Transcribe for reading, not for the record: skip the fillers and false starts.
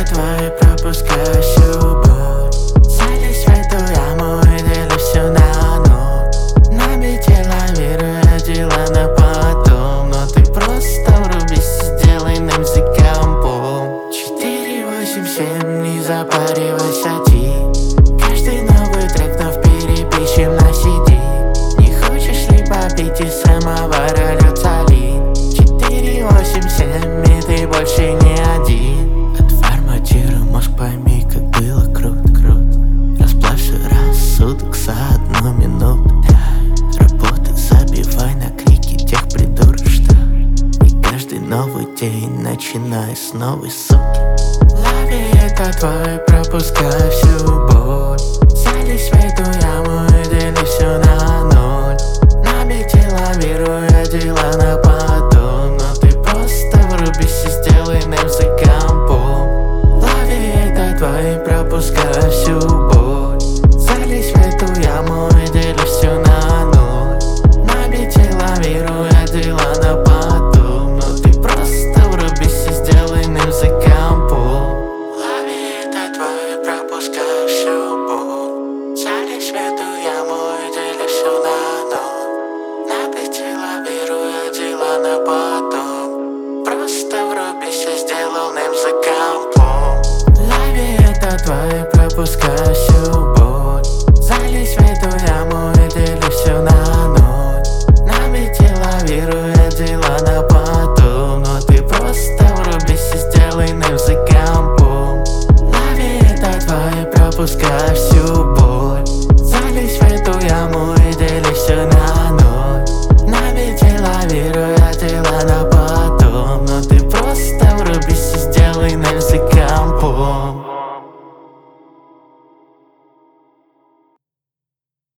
это твой, пропускающий боль. Садись в эту яму и делю все на ноль. Набейте лавируя дела на потом, но ты просто врубись и сделай нам за компом. 4, 8, 7, не запаривайся, ти. Каждый новый трек вновь перепишем на CD. Не хочешь ли попить из самовара льется лин? 4, 8, 7, и ты больше не один. Отформатируй мозг, пойми, как было круто. Расплавься рассудок за 1 минуту. Работай, забивай на крики тех придурок, что и каждый новый день начинай с новой суки. Лови, это твой, пропускай всю боль. Садись в эту яму и дели все на ноль. Набейте лавируя дела на потом, но ты просто врубись и сделай нам за компом. Лови, это твой, пропускай всю боль. Садись в эту яму и дели все на ноль. Набейте лавируя дела на потом, но ты просто врубись и сделай нам за компом. Лови, это твой, пропускай всю боль. Садись в эту яму и дели все на ноль. Набейте лавируя дела на потом, просто врубись и сделай нам за компом. Лови, это твой, пропускай всю боль. Залезь в эту яму и дели все на ноль. Набейте лавируя дела на потом, но ты просто врубись и сделай нам за компом. Лови, это твой, пропускай всю